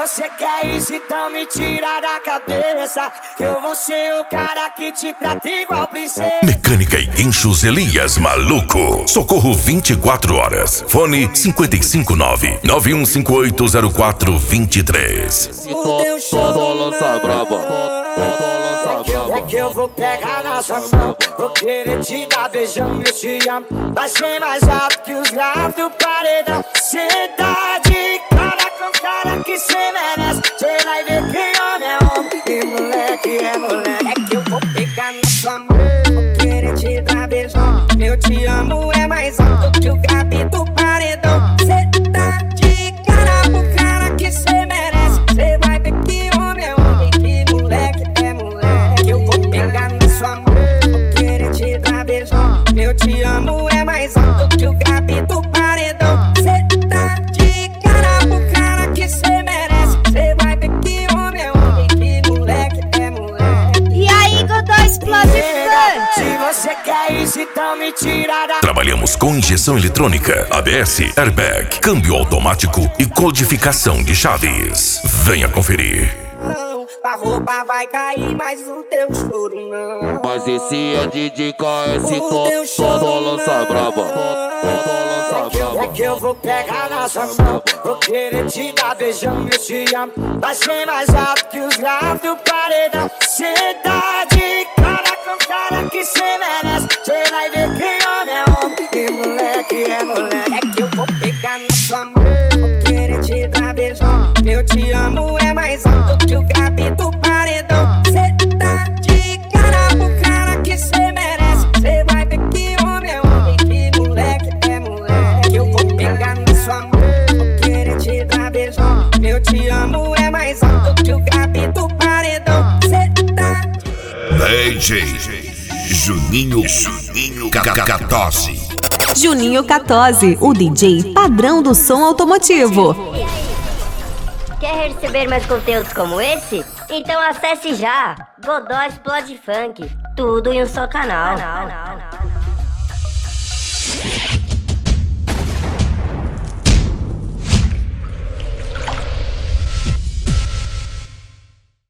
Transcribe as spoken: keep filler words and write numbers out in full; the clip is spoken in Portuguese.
você quer isso, então me tira da cabeça, que eu vou ser o cara que te trata igual princesa. Mecânica e Guinchos Elias Maluco. Socorro vinte e quatro horas. Fone cinco cinco nove, nove um cinco oito zero quatro dois três. Só lança braba. É que eu vou pegar na sua mão, vou querer te dar beijão, eu te amo. Vai ser mais alto que os graves do paredão. Cê tá de cara com cara que cê merece. Cê vai ver que homem é homem e moleque é moleque. É que eu vou pegar na sua mão, vou querer te dar beijão. Eu te amo é mais alto que o grave do paredão. Cê tá de cara com cara que cê merece. Cê vai ver que homem é homem, que moleque é moleque. Eu vou pegar na sua mão, vou querer te dar beijão. Eu te amo é mais alto que o grave do paredão. Cê tá de cara com cara que cê merece. Cê vai ver que homem é homem, que moleque é moleque. E aí, Godó Explosifante? Se você quer isso, então me tira da... Trabalhamos com injeção eletrônica, A B S, airbag, câmbio automático e codificação de chaves. Venha conferir. A roupa vai cair, mas o teu choro não. Mas esse é D J K S, só só lança braba. Só lança braba. É que eu vou pegar na sua mão, vou querer te dar beijão, eu te amo. Vai ser mais alto que os graves do paredão. Cê tá de cara com cara que cê merece. Cê vai ver que homem é homem e moleque é moleque. É que eu vou pegar na sua mão, vou querer te dar beijão. Eu te amo é mais alto que o grave do paredão. Cê tá de cara com cara que cê merece. Cê vai ver que homem é homem, que moleque é moleque. Eu vou pegar na sua mão, vou querer te dar beijão. Eu te amo é mais alto que o grave do paredão. Cê tá... D J Juninho Juninho quatorze. Juninho quatorze, o D J padrão do som automotivo. Quer receber mais conteúdos como esse? Então acesse já Godó Explode Funk, tudo em um só canal.